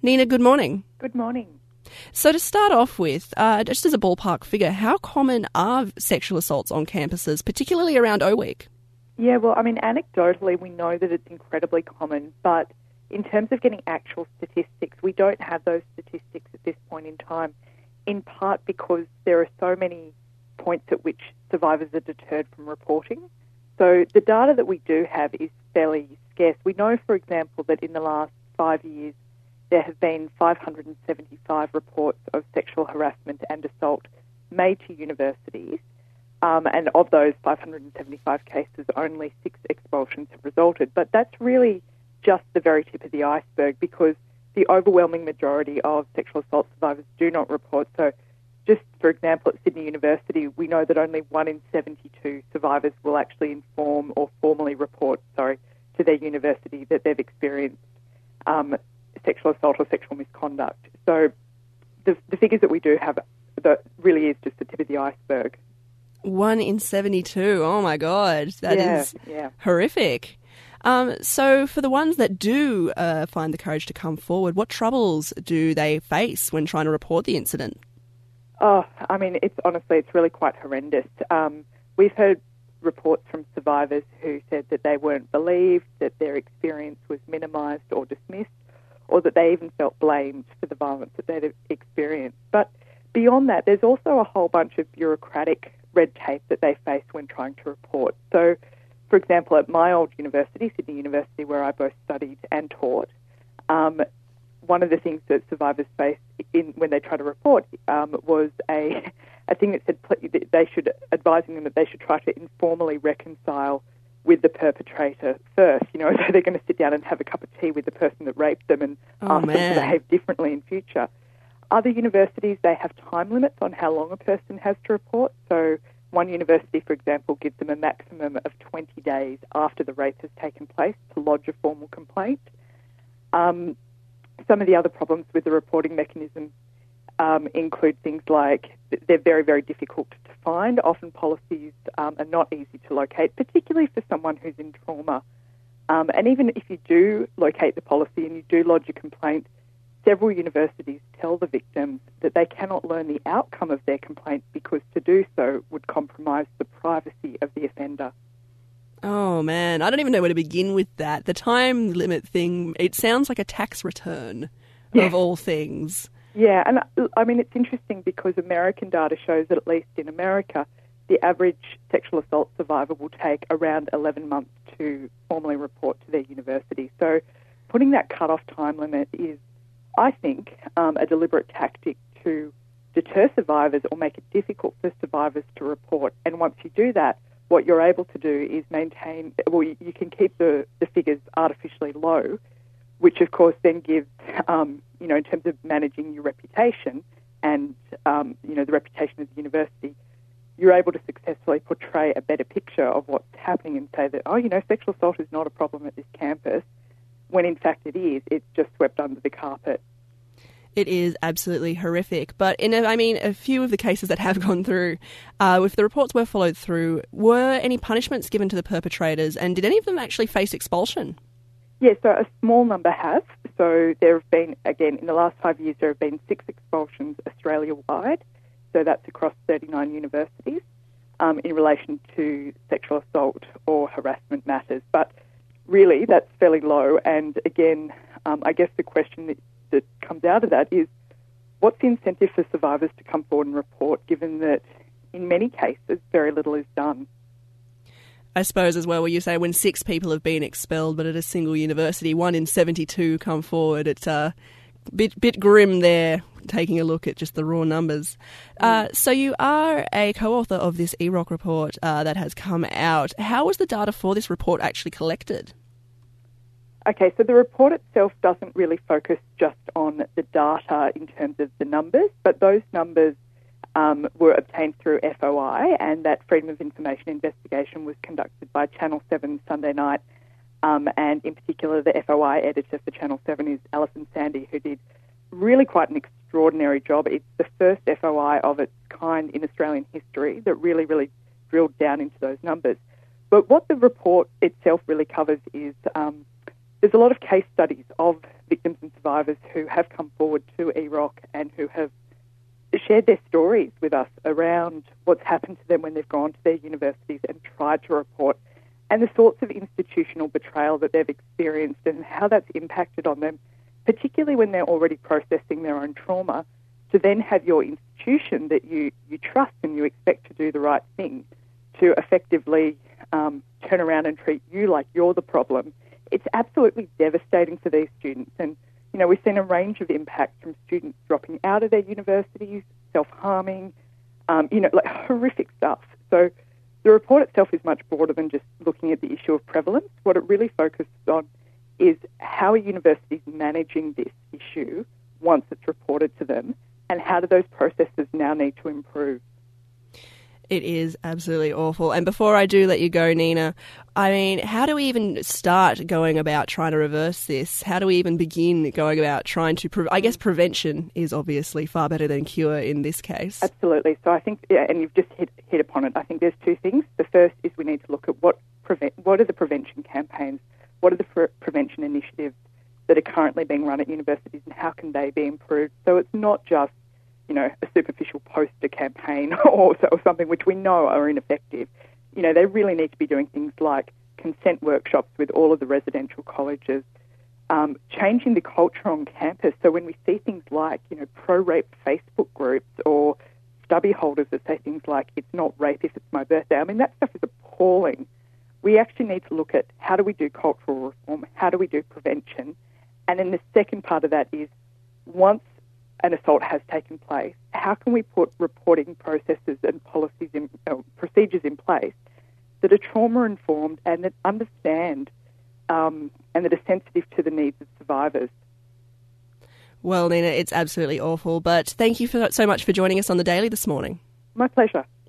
Nina, good morning. Good morning. So to start off with, just as a ballpark figure, how common are sexual assaults on campuses, particularly around O Week? Yeah, well, I mean, anecdotally, we know that it's incredibly common, but in terms of getting actual statistics, we don't have those statistics at this point in time, in part because there are so many points at which survivors are deterred from reporting. So the data that we do have is fairly scarce. We know, for example, that in the last 5 years, there have been 575 reports of sexual harassment and assault made to universities. And of those 575 cases, only 6 expulsions have resulted. But that's really just the very tip of the iceberg, because the overwhelming majority of sexual assault survivors do not report. So just, for example, at Sydney University, we know that only 1 in 72 survivors will actually inform or formally report, to their university that they've experienced sexual assault or sexual misconduct. So the figures that we do have, that really is just the tip of the iceberg. 1 in 72. Oh, my God. That is horrific. So for the ones that do find the courage to come forward, what troubles do they face when trying to report the incident? Oh, I mean, it's really quite horrendous. We've heard reports from survivors who said that they weren't believed, that their experience was minimised or dismissed, or that they even felt blamed for the violence that they'd experienced. But beyond that, there's also a whole bunch of bureaucratic red tape that they face when trying to report. So, for example, at my old university, Sydney University, where I both studied and taught, one of the things that survivors faced when they try to report was a thing that said advising them that they should try to informally reconcile with the perpetrator first. So they're going to sit down and have a cup of tea with the person that raped them and ask them to behave differently in future. Other universities, they have time limits on how long a person has to report. So one university, for example, gives them a maximum of 20 days after the rape has taken place to lodge a formal complaint. Some of the other problems with the reporting mechanism include things like they're very, very difficult to find. Often policies are not easy to locate, particularly for someone who's in trauma. And even if you do locate the policy and you do lodge a complaint, several universities tell the victims that they cannot learn the outcome of their complaint because to do so would compromise the privacy of the offender. Oh, man, I don't even know where to begin with that. The time limit thing, it sounds like a tax return of all things. Yeah, and I mean, it's interesting because American data shows that at least in America, the average sexual assault survivor will take around 11 months to formally report to their university. So putting that cut-off time limit is, I think, a deliberate tactic to deter survivors or make it difficult for survivors to report. And once you do that, what you're able to do is you can keep the figures artificially low, which of course then gives, in terms of managing your reputation and, the reputation of the university, you're able to successfully portray a better picture of what's happening and say that, sexual assault is not a problem at this campus, when in fact it is. It's just swept under the carpet. It is absolutely horrific. But a few of the cases that have gone through, if the reports were followed through, were any punishments given to the perpetrators, and did any of them actually face expulsion? Yes, so a small number have. So there have been, again, in the last 5 years, there have been 6 expulsions Australia-wide. So that's across 39 universities in relation to sexual assault or harassment matters. But really, that's fairly low. And again, I guess the question that comes out of that is, what's the incentive for survivors to come forward and report, given that in many cases very little is done? I suppose as well, where you say when 6 people have been expelled, but at a single university, 1 in 72 come forward, it's a bit grim there, taking a look at just the raw numbers. So you are a co-author of this EROC report that has come out. How was the data for this report actually collected? Okay, so the report itself doesn't really focus just on the data in terms of the numbers, but those numbers were obtained through FOI, and that Freedom of Information investigation was conducted by Channel 7 Sunday night, and in particular the FOI editor for Channel 7 is Alison Sandy, who did really quite an extraordinary job. It's the first FOI of its kind in Australian history that really, really drilled down into those numbers. But what the report itself really covers is there's a lot of case studies of victims and survivors who have come forward to EROC and who have shared their stories with us around what's happened to them when they've gone to their universities and tried to report, and the sorts of institutional betrayal that they've experienced and how that's impacted on them, particularly when they're already processing their own trauma, to then have your institution that you trust and you expect to do the right thing to effectively turn around and treat you like you're the problem. It's absolutely devastating for these students. And, you know, we've seen a range of impacts from students dropping out of their universities, self-harming, like horrific stuff. So the report itself is much broader than just looking at the issue of prevalence. What it really focuses on is how are universities managing this issue once it's reported to them, and how do those processes now need to improve? It is absolutely awful. And before I do let you go, Nina, I mean, how do we even start going about trying to reverse this? How do we even begin going about trying to... I guess prevention is obviously far better than cure in this case. Absolutely. So I think, and you've just hit upon it, I think there's two things. The first is we need to look at what are the prevention campaigns, what are the prevention initiatives that are currently being run at universities, and how can they be improved? So it's not just, you know, a superficial poster campaign or something which we know are ineffective. You know, they really need to be doing things like consent workshops with all of the residential colleges, changing the culture on campus. So when we see things like, you know, pro-rape Facebook groups or stubby holders that say things like, it's not rape if it's my birthday, I mean, that stuff is appalling. We actually need to look at how do we do cultural reform, how do we do prevention, and then the second part of that is once an assault has taken place, how can we put reporting processes and policies procedures in place that are trauma-informed and that understand and that are sensitive to the needs of survivors? Well, Nina, it's absolutely awful, but thank you so much for joining us on The Daily this morning. My pleasure.